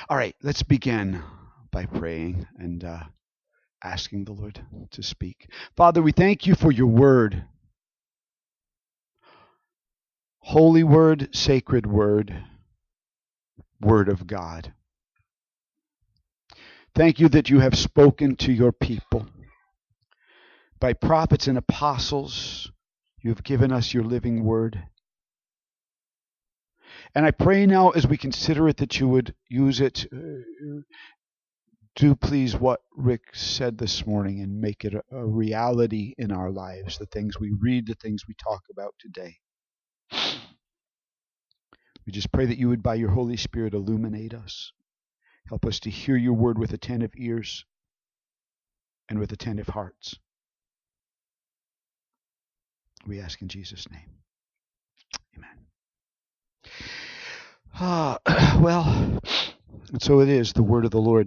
All right, let's begin by praying and asking the Lord to speak. Father, we thank you for your word, holy word, sacred word, word of God. Thank you that you have spoken to your people. By prophets and apostles, you have given us your living word. And I pray now as we consider it that you would use it. Do please what Rick said this morning and make it a reality in our lives, the things we read, the things we talk about today. We just pray that you would, by your Holy Spirit, illuminate us. Help us to hear your word with attentive ears and with attentive hearts. We ask in Jesus' name. Amen. Well, and so it is, the word of the Lord.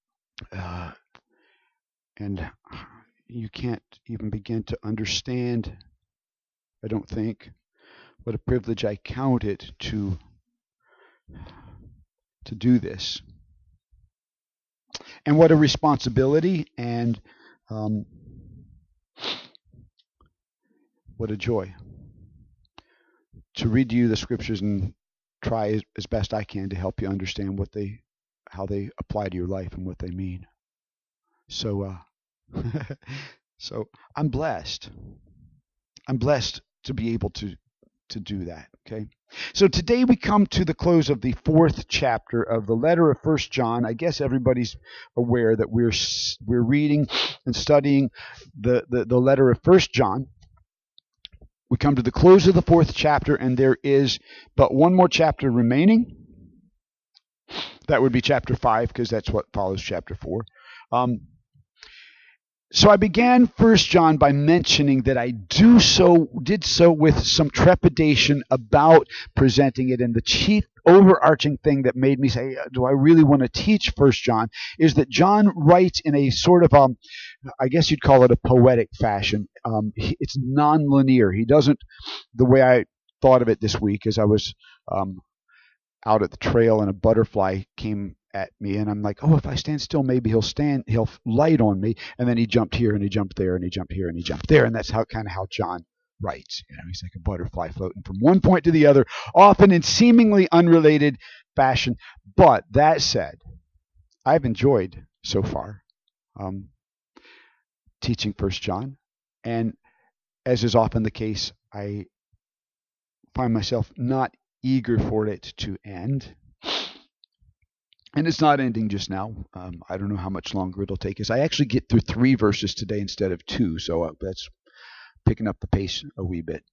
And you can't even begin to understand, I don't think, what a privilege I count it to do this. And what a responsibility and what a joy to read to you the scriptures and try as best I can to help you understand how they apply to your life and what they mean. So so I'm blessed. I'm blessed to be able to do that. Okay. So today we come to the close of the 4th chapter of the letter of 1 John. I guess everybody's aware that we're reading and studying the letter of 1 John. We come to the close of the 4th chapter, and there is but one more chapter remaining. That would be chapter 5, because that's what follows chapter 4. So I began 1 John by mentioning that I did so with some trepidation about presenting it, and the chief overarching thing that made me say, do I really want to teach 1 John, is that John writes in a sort of, I guess you'd call it a poetic fashion. It's non-linear. He doesn't, the way I thought of it this week as I was out at the trail and a butterfly came at me, and I'm like, oh, if I stand still, maybe he'll light on me. And then he jumped here and he jumped there and he jumped here and he jumped there, and that's how John writes. He's like a butterfly floating from one point to the other, often in seemingly unrelated fashion. But that said, I've enjoyed so far teaching 1 John, and as is often the case, I find myself not eager for it to end. And it's not ending just now. I don't know how much longer it'll take us. I actually get through 3 verses today instead of 2, so that's picking up the pace a wee bit.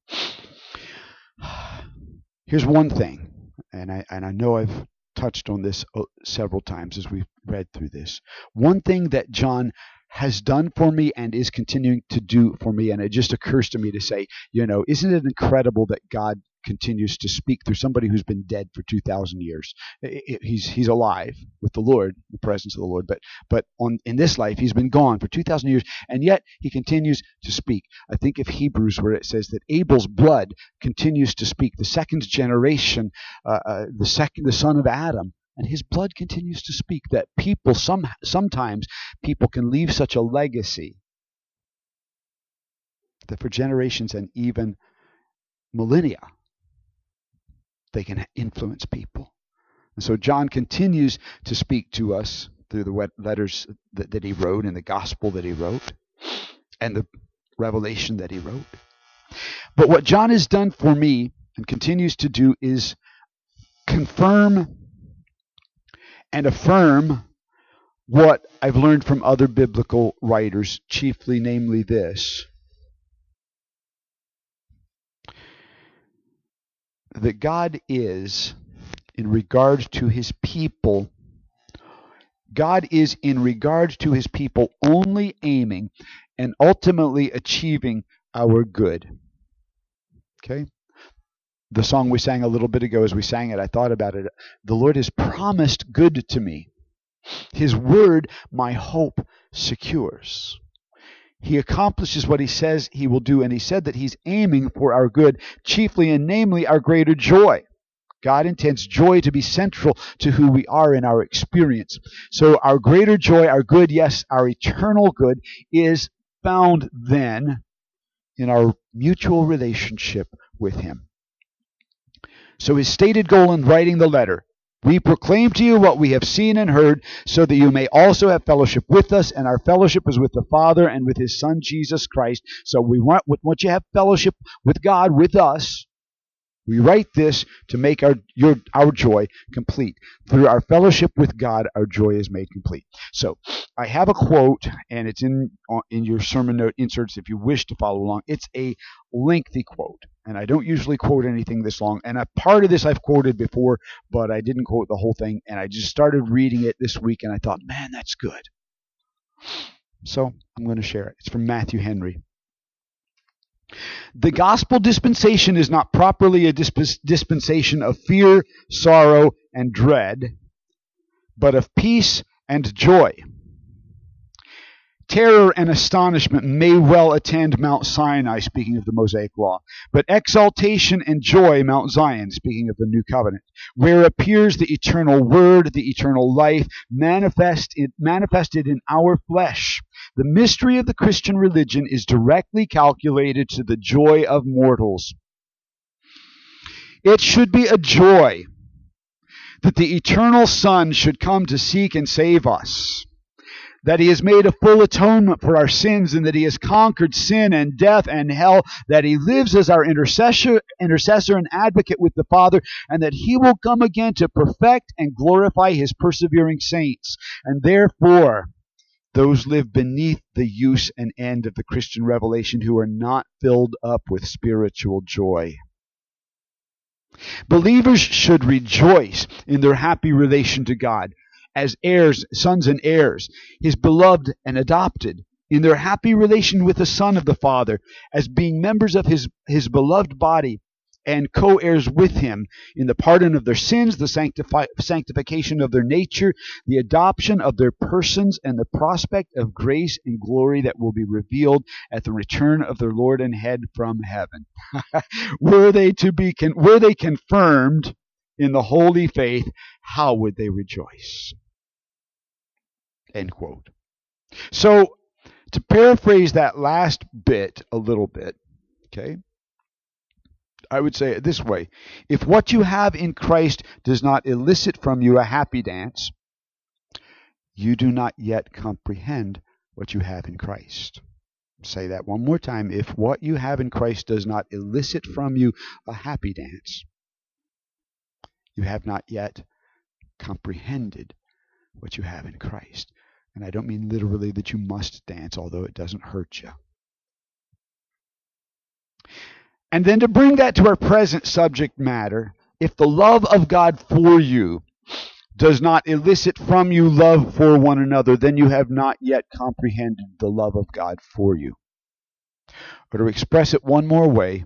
Here's one thing, and I know I've touched on this several times as we've read through this. One thing that John has done for me and is continuing to do for me, and it just occurs to me to say, isn't it incredible that God continues to speak through somebody who's been dead for 2,000 years. He's alive with the Lord, the presence of the Lord, but in this life he's been gone for 2,000 years, and yet he continues to speak. I think of Hebrews, where it says that Abel's blood continues to speak. The second generation, the son of Adam, and his blood continues to speak. That people sometimes people can leave such a legacy that for generations and even millennia, they can influence people. And so John continues to speak to us through the letters that he wrote, and the gospel that he wrote, and the revelation that he wrote. But what John has done for me and continues to do is confirm and affirm what I've learned from other biblical writers, chiefly, namely this: that God is, in regard to his people, only aiming and ultimately achieving our good. Okay? The song we sang a little bit ago, as we sang it, I thought about it. The Lord has promised good to me. His word, my hope secures. He accomplishes what he says he will do, and he said that he's aiming for our good, chiefly and namely our greater joy. God intends joy to be central to who we are in our experience. So our greater joy, our good, yes, our eternal good, is found then in our mutual relationship with Him. So his stated goal in writing the letter: we proclaim to you what we have seen and heard, so that you may also have fellowship with us, and our fellowship is with the Father and with His Son, Jesus Christ. So once you have fellowship with God, with us, we write this to make our joy complete. Through our fellowship with God, our joy is made complete. So I have a quote, and it's in your sermon note inserts if you wish to follow along. It's a lengthy quote, and I don't usually quote anything this long. And a part of this I've quoted before, but I didn't quote the whole thing. And I just started reading it this week, and I thought, man, that's good. So I'm going to share it. It's from Matthew Henry. The gospel dispensation is not properly a dispensation of fear, sorrow, and dread, but of peace and joy. Terror and astonishment may well attend Mount Sinai, speaking of the Mosaic Law, but exaltation and joy Mount Zion, speaking of the New Covenant, where appears the eternal Word, the eternal life, manifested in our flesh. The mystery of the Christian religion is directly calculated to the joy of mortals. It should be a joy that the eternal Son should come to seek and save us, that He has made a full atonement for our sins, and that He has conquered sin and death and hell, that He lives as our intercessor and advocate with the Father, and that He will come again to perfect and glorify His persevering saints. And therefore, those live beneath the use and end of the Christian revelation who are not filled up with spiritual joy. Believers should rejoice in their happy relation to God as heirs, sons and heirs, His beloved and adopted, in their happy relation with the Son of the Father, as being members of His beloved body and co-heirs with Him in the pardon of their sins, the sanctification of their nature, the adoption of their persons, and the prospect of grace and glory that will be revealed at the return of their Lord and Head from heaven. Were they confirmed in the holy faith, how would they rejoice? End quote. So, to paraphrase that last bit a little bit, okay, I would say it this way: if what you have in Christ does not elicit from you a happy dance, you do not yet comprehend what you have in Christ. Say that one more time. If what you have in Christ does not elicit from you a happy dance, you have not yet comprehended what you have in Christ. And I don't mean literally that you must dance, although it doesn't hurt you. And then to bring that to our present subject matter, if the love of God for you does not elicit from you love for one another, then you have not yet comprehended the love of God for you. Or to express it one more way,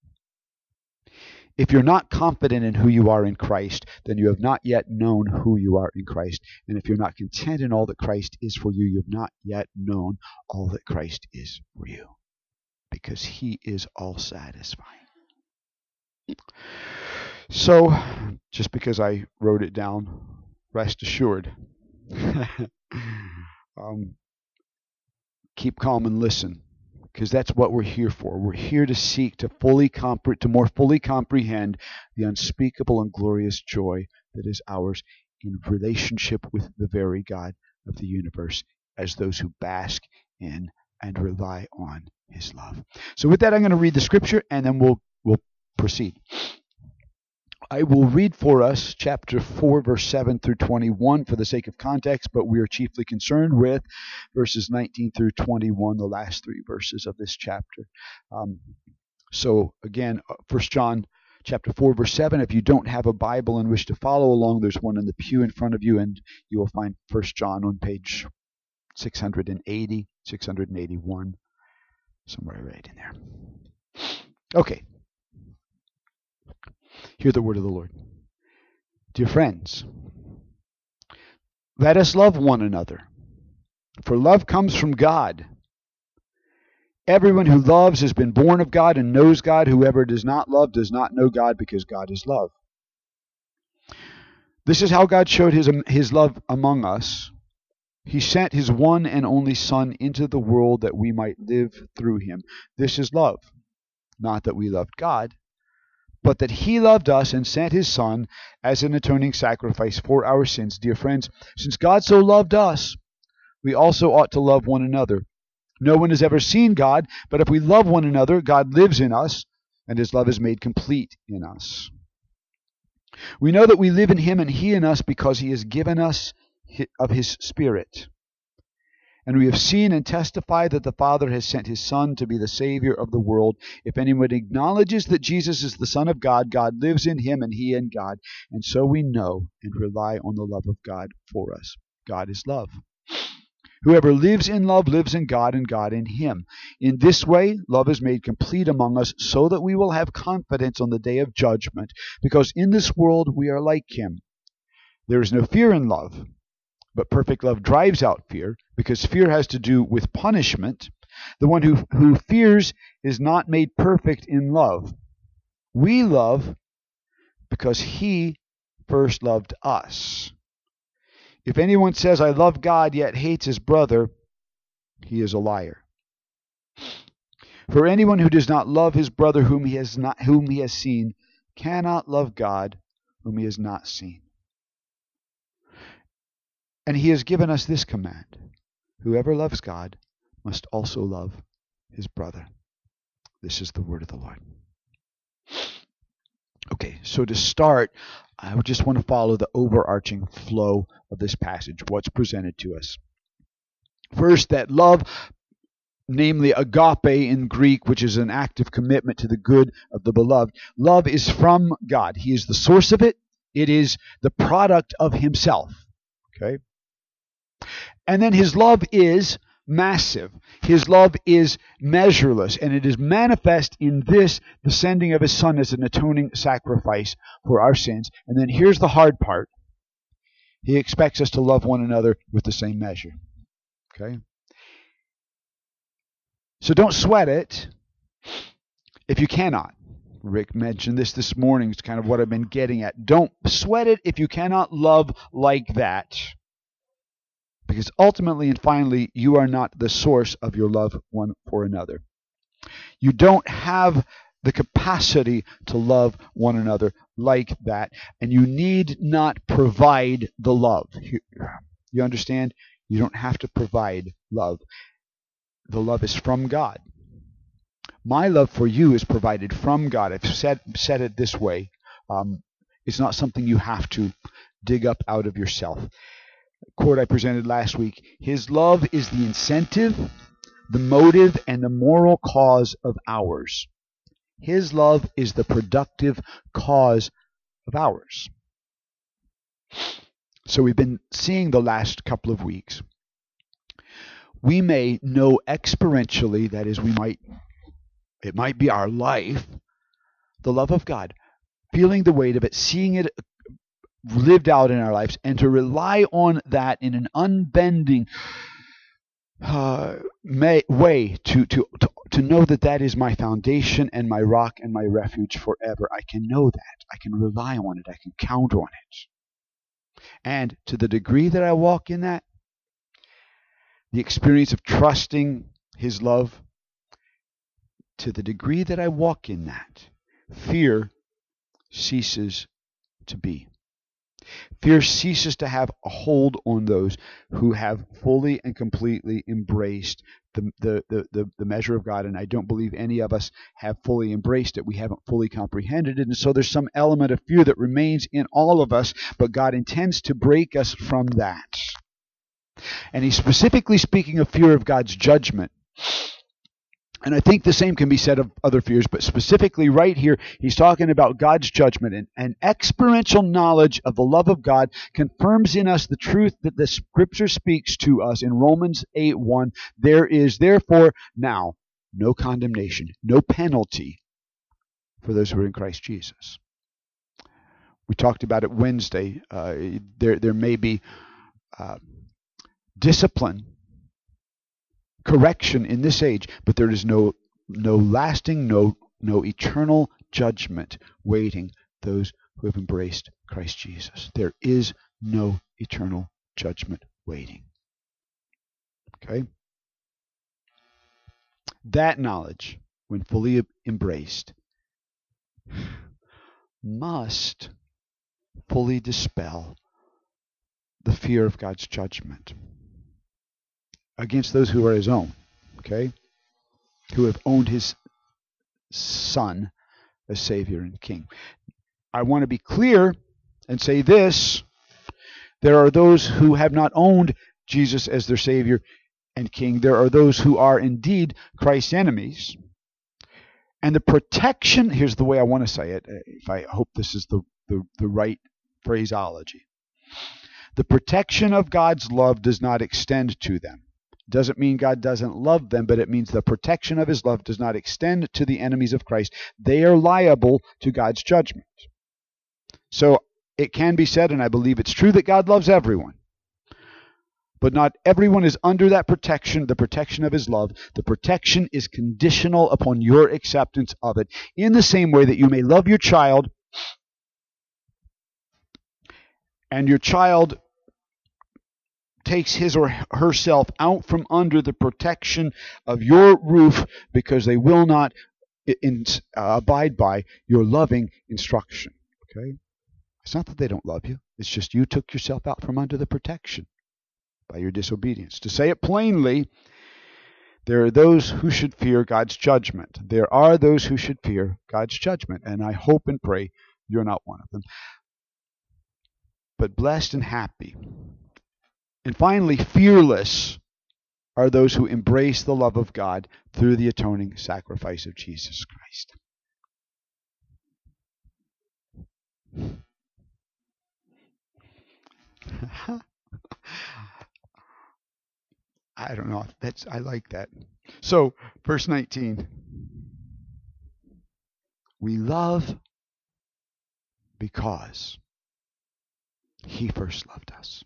if you're not confident in who you are in Christ, then you have not yet known who you are in Christ. And if you're not content in all that Christ is for you, you've not yet known all that Christ is for you. Because He is all satisfying. So, just because I wrote it down, rest assured. Keep calm and listen, because that's what we're here for. We're here to seek to more fully comprehend the unspeakable and glorious joy that is ours in relationship with the very God of the universe, as those who bask in and rely on His love. So with that, I'm going to read the scripture, and then we'll proceed. I will read for us chapter 4, verse 7 through 21 for the sake of context, but we are chiefly concerned with verses 19 through 21, the last three verses of this chapter. So again, 1 John chapter 4, verse 7. If you don't have a Bible and wish to follow along, there's one in the pew in front of you, and you will find 1 John on page 680, 681, somewhere right in there. Okay. Hear the word of the Lord. Dear friends, let us love one another, for love comes from God. Everyone who loves has been born of God and knows God. Whoever does not love does not know God, because God is love. This is how God showed his love among us. He sent his one and only Son into the world that we might live through him. This is love. Not that we loved God, but that he loved us and sent his Son as an atoning sacrifice for our sins. Dear friends, since God so loved us, we also ought to love one another. No one has ever seen God, but if we love one another, God lives in us, and his love is made complete in us. We know that we live in him and he in us because he has given us of his Spirit. And we have seen and testified that the Father has sent his Son to be the Savior of the world. If anyone acknowledges that Jesus is the Son of God, God lives in him and he in God. And so we know and rely on the love of God for us. God is love. Whoever lives in love lives in God and God in him. In this way, love is made complete among us so that we will have confidence on the day of judgment, because in this world we are like him. There is no fear in love, but perfect love drives out fear, because fear has to do with punishment. The one who fears is not made perfect in love. We love because he first loved us. If anyone says, I love God, yet hates his brother, he is a liar. For anyone who does not love his brother whom he has seen cannot love God whom he has not seen. And he has given us this command: whoever loves God must also love his brother. This is the word of the Lord. Okay, so to start, I would just want to follow the overarching flow of this passage, what's presented to us. First, that love, namely agape in Greek, which is an active commitment to the good of the beloved. Love is from God. He is the source of it. It is the product of himself. Okay? And then his love is massive. His love is measureless, and it is manifest in this, the sending of his Son as an atoning sacrifice for our sins. And then here's the hard part. He expects us to love one another with the same measure. Okay? So don't sweat it if you cannot. Rick mentioned this morning. It's kind of what I've been getting at. Don't sweat it if you cannot love like that. Because ultimately and finally, you are not the source of your love one for another. You don't have the capacity to love one another like that, and you need not provide the love. You understand? You don't have to provide love. The love is from God. My love for you is provided from God. I've said it this way. It's not something you have to dig up out of yourself. Quote I presented last week: his love is the incentive, the motive, and the moral cause of ours. His love is the productive cause of ours. So we've been seeing the last couple of weeks. We may know experientially, that is, it might be our life, the love of God, feeling the weight of it, seeing it lived out in our lives, and to rely on that in an unbending way to know that that is my foundation and my rock and my refuge forever. I can know that. I can rely on it. I can count on it. And to the degree that I walk in that, the experience of trusting his love, to the degree that I walk in that, fear ceases to be. Fear ceases to have a hold on those who have fully and completely embraced the measure of God. And I don't believe any of us have fully embraced it. We haven't fully comprehended it. And so there's some element of fear that remains in all of us, but God intends to break us from that. And he's specifically speaking of fear of God's judgment. And I think the same can be said of other fears, but specifically right here, he's talking about God's judgment. And experiential knowledge of the love of God confirms in us the truth that the Scripture speaks to us in Romans 8:1. There is therefore now no condemnation, no penalty for those who are in Christ Jesus. We talked about it Wednesday. There may be discipline, correction in this age, but there is no lasting, no eternal judgment waiting those who have embraced Christ Jesus. There is no eternal judgment waiting. Okay? That knowledge, when fully embraced, must fully dispel the fear of God's judgment against those who are his own, okay? Who have owned his Son as Savior and King. I want to be clear and say this. There are those who have not owned Jesus as their Savior and King. There are those who are indeed Christ's enemies. And the protection, here's the way I want to say it, if I hope this is the right phraseology. The protection of God's love does not extend to them. Doesn't mean God doesn't love them, but it means the protection of his love does not extend to the enemies of Christ. They are liable to God's judgment. So it can be said, and I believe it's true, that God loves everyone. But not everyone is under that protection, the protection of his love. The protection is conditional upon your acceptance of it. In the same way that you may love your child, and your child takes his or herself out from under the protection of your roof because they will not abide by your loving instruction. Okay? It's not that they don't love you. It's just you took yourself out from under the protection by your disobedience. To say it plainly, there are those who should fear God's judgment. There are those who should fear God's judgment, and I hope and pray you're not one of them. But blessed and happy, and finally fearless, are those who embrace the love of God through the atoning sacrifice of Jesus Christ. I don't know. I like that. So, verse 19. We love because he first loved us.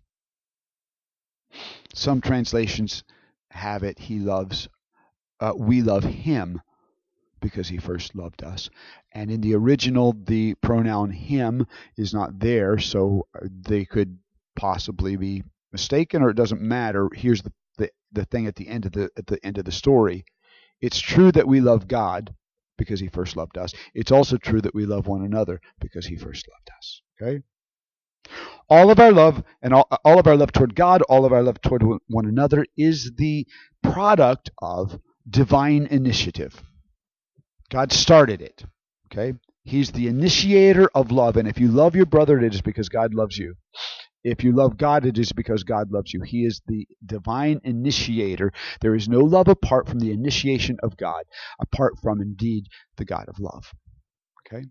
Some translations have it, we love him because he first loved us. And in the original, the pronoun him is not there, so they could possibly be mistaken, or it doesn't matter. Here's the thing at the end of the story. It's true that we love God because he first loved us. It's also true that we love one another because he first loved us. Okay? All of our love, and all of our love toward God, all of our love toward one another, is the product of divine initiative. God started it. Okay? He's the initiator of love, and if you love your brother, it is because God loves you. If you love God, it is because God loves you. He is the divine initiator. There is no love apart from the initiation of God, apart from, indeed, the God of love. Okay?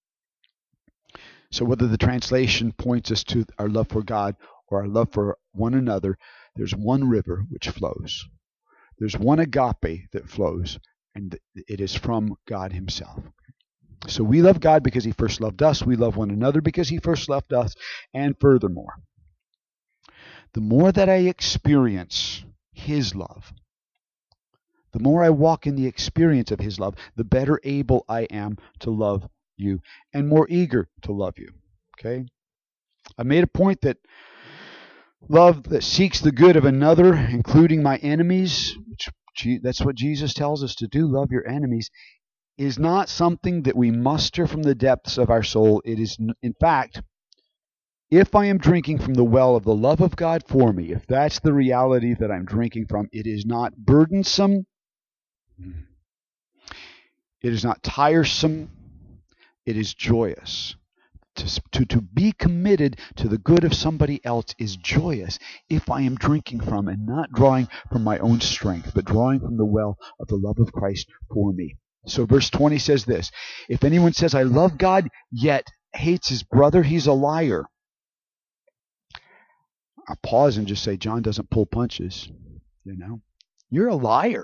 So whether the translation points us to our love for God or our love for one another, there's one river which flows. There's one agape that flows, and it is from God himself. So we love God because he first loved us. We love one another because he first loved us. And furthermore, the more that I experience his love, the more I walk in the experience of his love, the better able I am to love you and more eager to love you. Okay? I made a point that love that seeks the good of another, including my enemies, which that's what Jesus tells us to do, love your enemies, is not something that we muster from the depths of our soul. It is, in fact, if I am drinking from the well of the love of God for me, if that's the reality that I'm drinking from, it is not burdensome. It is not tiresome. It is joyous. To be committed to the good of somebody else is joyous if I am drinking from and not drawing from my own strength, but drawing from the well of the love of Christ for me. So verse 20 says this: if anyone says, I love God, yet hates his brother, he's a liar. I'll pause and just say, John doesn't pull punches. You know, you're a liar.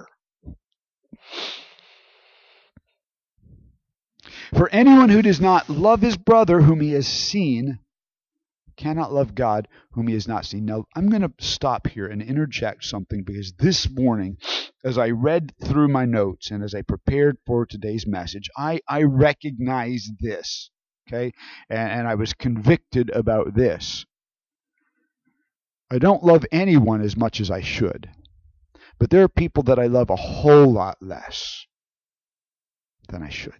For anyone who does not love his brother whom he has seen cannot love God whom he has not seen. Now, I'm going to stop here and interject something, because this morning, as I read through my notes and as I prepared for today's message, I recognized this. Okay, and I was convicted about this. I don't love anyone as much as I should, but there are people that I love a whole lot less than I should.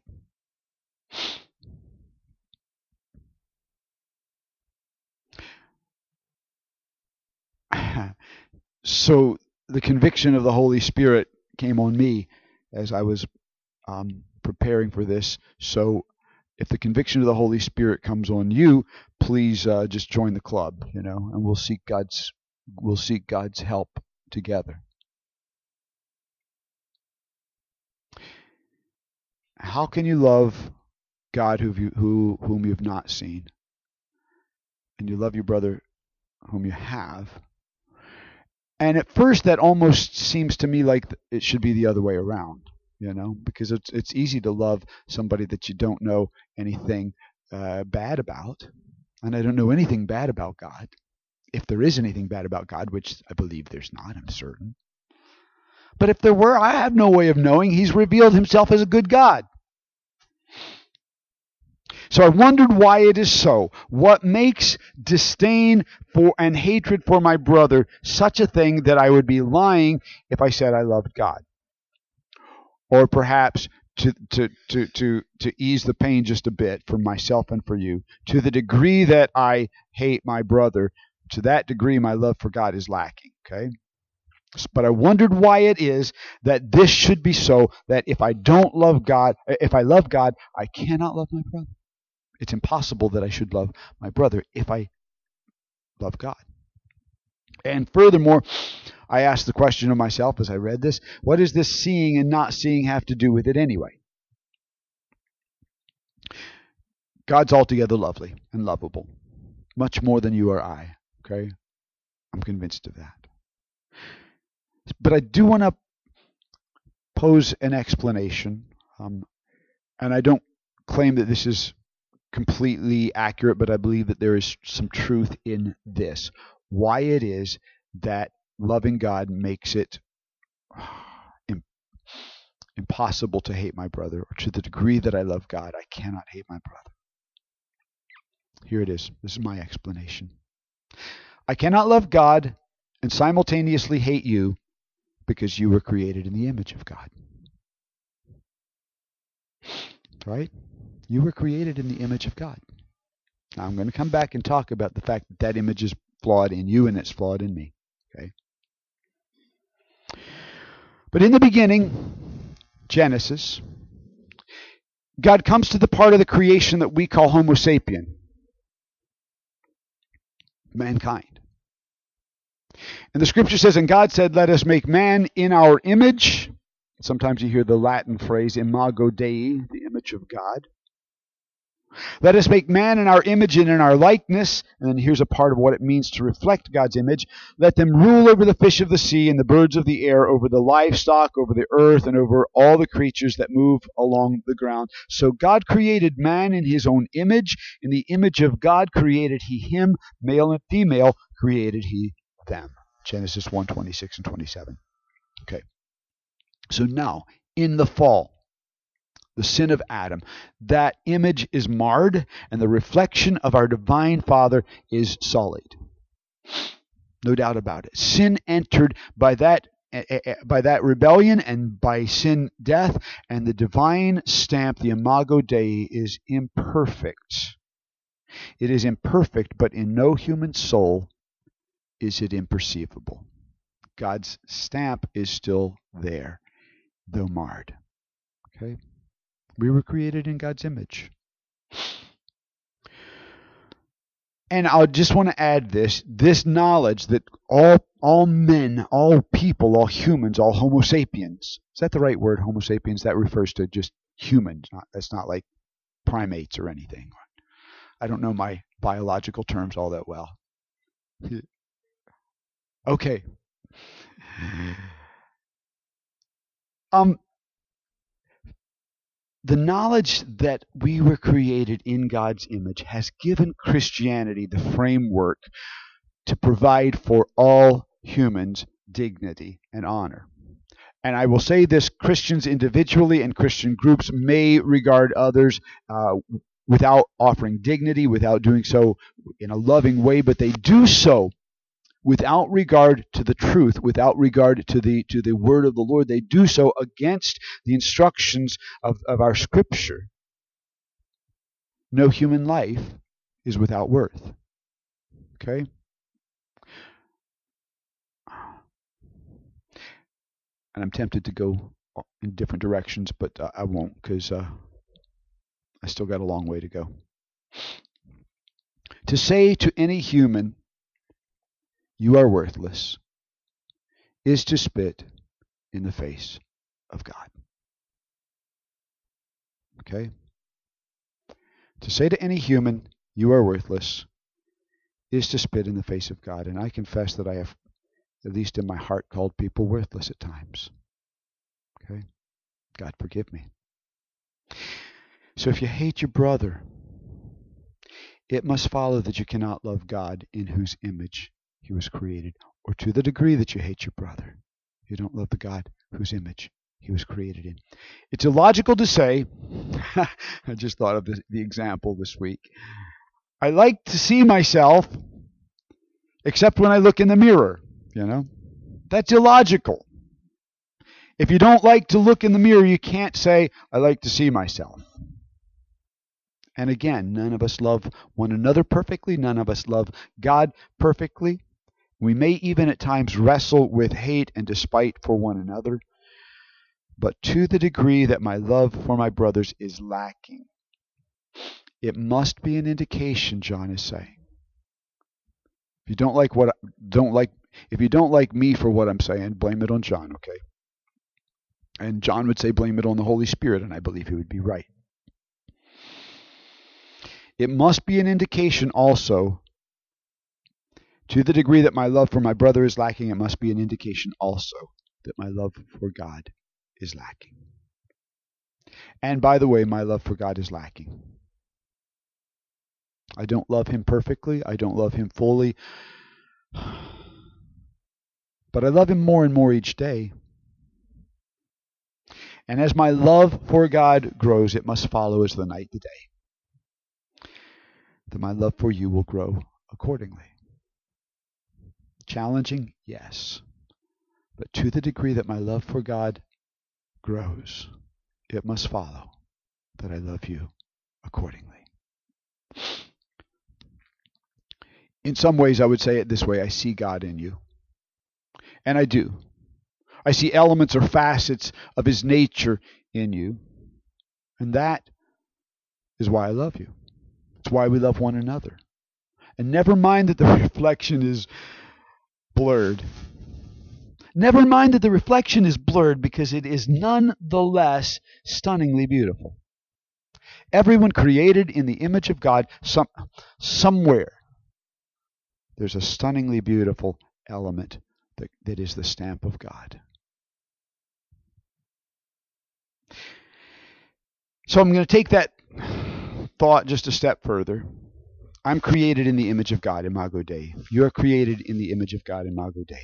So the conviction of the Holy Spirit came on me as I was preparing for this. So if the conviction of the Holy Spirit comes on you, please just join the club, and we'll seek God's help together. How can you love God whom you've not seen, and you love your brother whom you have? And at first, that almost seems to me like it should be the other way around, because it's easy to love somebody that you don't know anything bad about. And I don't know anything bad about God. If there is anything bad about God, which I believe there's not, I'm certain. But if there were, I have no way of knowing. He's revealed himself as a good God. So I wondered why it is so. What makes disdain for and hatred for my brother such a thing that I would be lying if I said I loved God? Or perhaps to ease the pain just a bit for myself and for you, to the degree that I hate my brother, to that degree my love for God is lacking. Okay? But I wondered why it is that this should be so, that if I love God, I cannot love my brother. It's impossible that I should love my brother if I love God. And furthermore, I asked the question of myself as I read this, what does this seeing and not seeing have to do with it anyway? God's altogether lovely and lovable, much more than you or I. Okay? I'm convinced of that. But I do want to pose an explanation, and I don't claim that this is completely accurate, but I believe that there is some truth in this. Why it is that loving God makes it impossible to hate my brother, or to the degree that I love God, I cannot hate my brother. Here it is. This is my explanation. I cannot love God and simultaneously hate you because you were created in the image of God. Right? You were created in the image of God. Now I'm going to come back and talk about the fact that that image is flawed in you and it's flawed in me. Okay? But in the beginning, Genesis, God comes to the part of the creation that we call Homo sapien, mankind. And the scripture says, and God said, let us make man in our image. Sometimes you hear the Latin phrase, imago Dei, the image of God. Let us make man in our image and in our likeness. And then here's a part of what it means to reflect God's image. Let them rule over the fish of the sea and the birds of the air, over the livestock, over the earth, and over all the creatures that move along the ground. So God created man in his own image. In the image of God created he him, male and female created he them. Genesis 1:26 and 27. Okay. So now, in the fall, the sin of Adam, that image is marred, and the reflection of our divine Father is sullied. No doubt about it. Sin entered by that rebellion, and by sin, death, and the divine stamp, the imago Dei, is imperfect. It is imperfect, but in no human soul is it imperceivable. God's stamp is still there, though marred. Okay? We were created in God's image. And I just want to add this knowledge that all men, all people, all humans, all Homo sapiens. Is that the right word, Homo sapiens? That refers to just humans. That's not like primates or anything. I don't know my biological terms all that well. Okay. The knowledge that we were created in God's image has given Christianity the framework to provide for all humans dignity and honor. And I will say this, Christians individually and Christian groups may regard others without offering dignity, without doing so in a loving way, but they do so without regard to the truth, without regard to the word of the Lord. They do so against the instructions of our Scripture. No human life is without worth. Okay? And I'm tempted to go in different directions, but I won't, because I still got a long way to go. To say to any human, "You are worthless," is to spit in the face of God. Okay? To say to any human, "You are worthless," is to spit in the face of God. And I confess that I have, at least in my heart, called people worthless at times. Okay? God forgive me. So if you hate your brother, it must follow that you cannot love God in whose image he was created. Or to the degree that you hate your brother, you don't love the God whose image he was created in. It's illogical to say, I just thought of the example this week. I like to see myself, except when I look in the mirror, That's illogical. If you don't like to look in the mirror, you can't say, "I like to see myself." And again, none of us love one another perfectly. None of us love God perfectly. We may even at times wrestle with hate and despite for one another. But to the degree that my love for my brothers is lacking, it must be an indication, John is saying. If you don't like me for what I'm saying, blame it on John, okay? And John would say blame it on the Holy Spirit, and I believe he would be right. It must be an indication also, to the degree that my love for my brother is lacking, it must be an indication also that my love for God is lacking. And by the way, my love for God is lacking. I don't love him perfectly. I don't love him fully. But I love him more and more each day. And as my love for God grows, it must follow as the night the day, that my love for you will grow accordingly. Challenging? Yes. But to the degree that my love for God grows, it must follow that I love you accordingly. In some ways, I would say it this way: I see God in you. And I do. I see elements or facets of his nature in you. And that is why I love you. It's why we love one another. And never mind that the reflection is blurred. Never mind that the reflection is blurred, because it is nonetheless stunningly beautiful. Everyone created in the image of God, somewhere there's a stunningly beautiful element that is the stamp of God. So I'm going to take that thought just a step further. I'm created in the image of God, Imago Dei. You're created in the image of God, Imago Dei.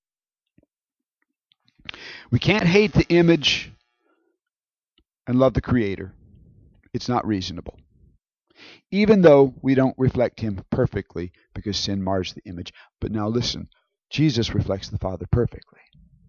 We can't hate the image and love the Creator. It's not reasonable. Even though we don't reflect him perfectly, because sin mars the image. But now listen, Jesus reflects the Father perfectly.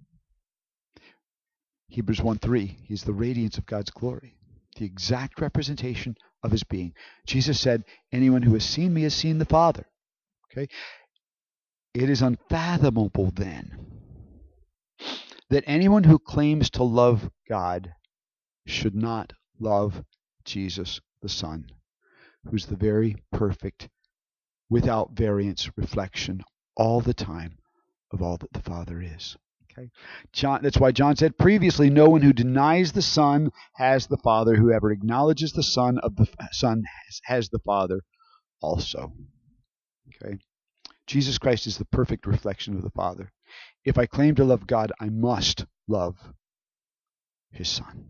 Hebrews 1:3, he's the radiance of God's glory, the exact representation of his being. Jesus said, "Anyone who has seen me has seen the Father." Okay? It is unfathomable then that anyone who claims to love God should not love Jesus the Son, who's the very perfect, without variance reflection all the time of all that the Father is. Okay? That's why John said previously, "No one who denies the Son has the Father. Whoever acknowledges the Son has the Father also." Okay? Jesus Christ is the perfect reflection of the Father. If I claim to love God, I must love his Son.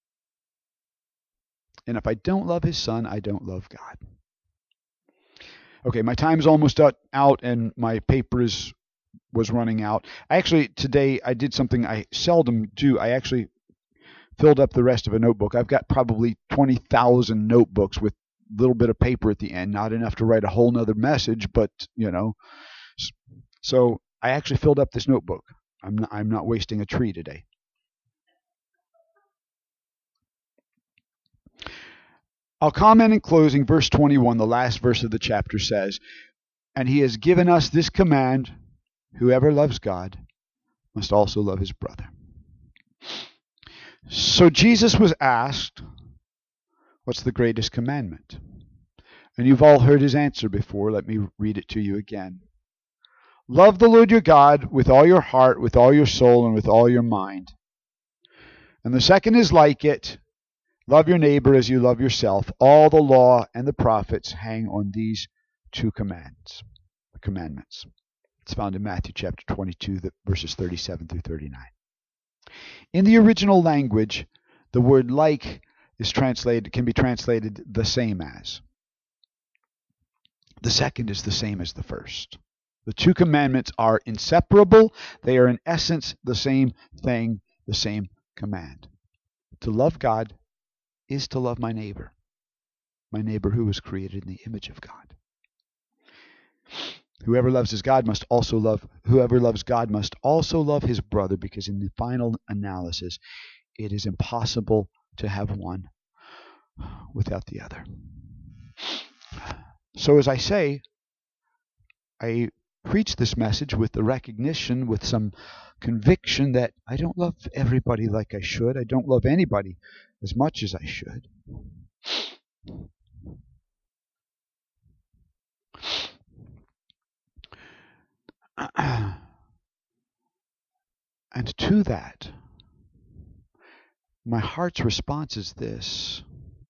And if I don't love his Son, I don't love God. Okay, my time's almost out, and my paper was running out. Today I did something I seldom do. I actually filled up the rest of a notebook. I've got probably 20,000 notebooks with little bit of paper at the end, not enough to write a whole nother message, but So I actually filled up this notebook. I'm not wasting a tree today. I'll comment in closing. Verse 21, the last verse of the chapter says, "And he has given us this command: whoever loves God must also love his brother." So Jesus was asked, what's the greatest commandment? And you've all heard his answer before. Let me read it to you again. Love the Lord your God with all your heart, with all your soul, and with all your mind. And the second is like it: love your neighbor as you love yourself. All the law and the prophets hang on these two commandments. It's found in Matthew chapter 22, verses 37 through 39. In the original language, the word like can be translated the same as. The second is the same as the first. The two commandments are inseparable. They are in essence the same thing, the same command. To love God is to love my neighbor who was created in the image of God. Whoever loves God must also love his brother, because in the final analysis, it is impossible to have one without the other. So as I say, I preach this message with the recognition, with some conviction, that I don't love everybody like I should. I don't love anybody as much as I should. And to that, my heart's response is this.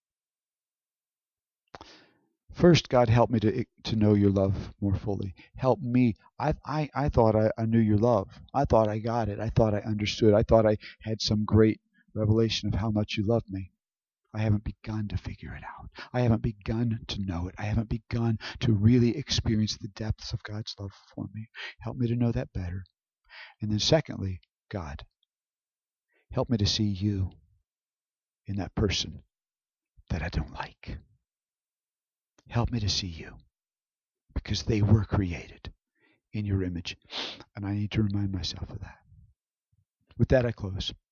First, God, help me to know your love more fully. Help me. I thought I knew your love. I thought I got it. I thought I understood. I thought I had some great revelation of how much you love me. I haven't begun to figure it out. I haven't begun to know it. I haven't begun to really experience the depths of God's love for me. Help me to know that better. And then secondly, God, help me to see you in that person that I don't like. Help me to see you, because they were created in your image, and I need to remind myself of that. With that, I close.